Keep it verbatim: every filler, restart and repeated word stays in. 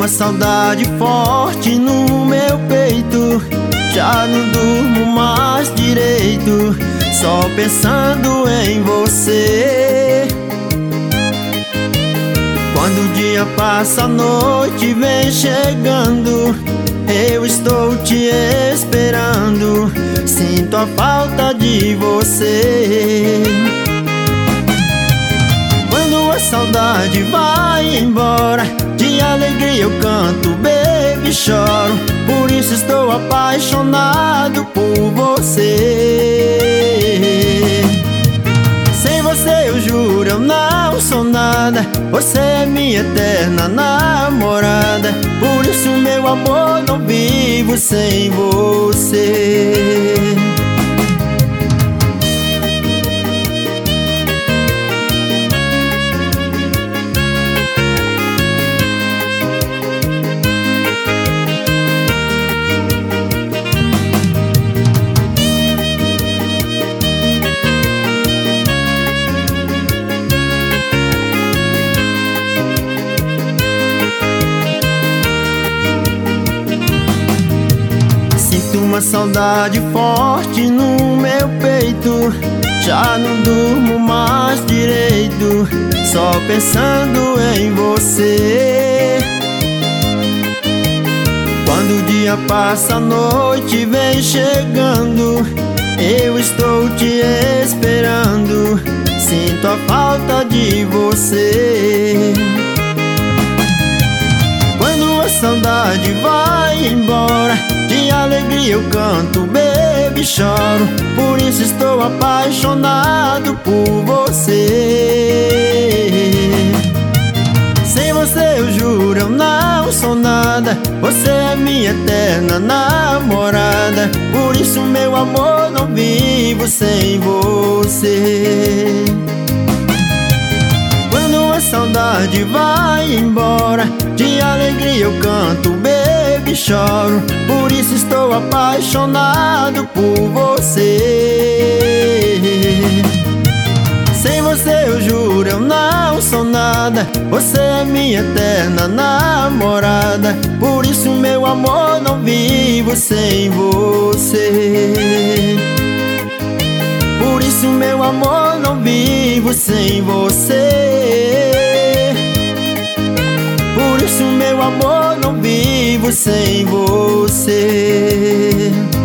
uma saudade forte no meu peito. Já não durmo mais direito, só pensando em você. Quando o dia passa, a noite vem chegando, eu estou te esperando, sinto a falta de você. Quando a saudade vai embora, de alegria eu canto, bebo e choro, por isso estou apaixonado por você. Sem você eu juro, eu não sou nada, você é minha eterna namorada, por isso meu amor não vivo sem você. Uma saudade forte no meu peito, já não durmo mais direito, só pensando em você. Quando o dia passa, a noite vem chegando, eu estou te esperando, sinto a falta de você. Quando a saudade vai embora, de alegria eu canto, bebo e choro, por isso estou apaixonado por você. Sem você eu juro, eu não sou nada, você é minha eterna namorada, por isso meu amor não vivo sem você. Quando a saudade vai embora, de alegria eu canto, bebo e choro, por isso estou apaixonado por você. Sem você eu juro, eu não sou nada, você é minha eterna namorada, por isso meu amor não vivo sem você. Por isso meu amor não vivo sem você. Por isso meu amor não vivo sem você.